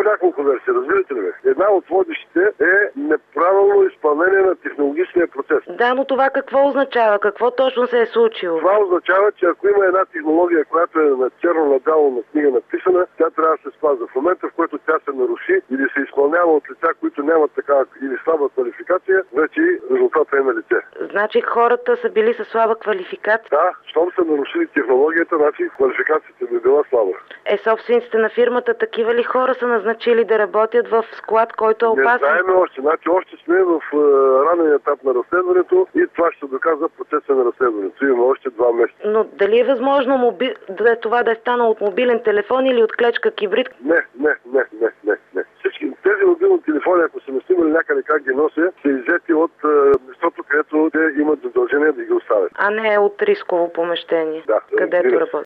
няколко версии, разбирате ли ме? Една от водещите е неправилно изпълнение на технологичния процес. Да, но това какво означава? Какво точно се е случило? Това означава, че ако има една технология, която е на черно надало на книга написана, тя трябва да се спазва. В момента, в който тя се наруши или се изпълнява от лица, които нямат такава или слаба квалификация, вече резултатът е на лице. Значи хората са били със слаба квалификация? Да, щом са нарушили технологията, значи квалификацията би била слаба. Собствениците на фирмата такива ли хора са назначили да работят в склад, който е опасен? Не знаем още. Значи още сме в ранен етап на разследването и това ще доказва процеса на разследването. Има още 2 месеца. Но дали е възможно това да е станало от мобилен телефон или от клечка кибрид? Не. Всички тези мобилни телефони, ако са снимали някъде как ги нося, са иззети от местото, където те имат задължение да ги оставят. А не от рисково помещение, да, където работят.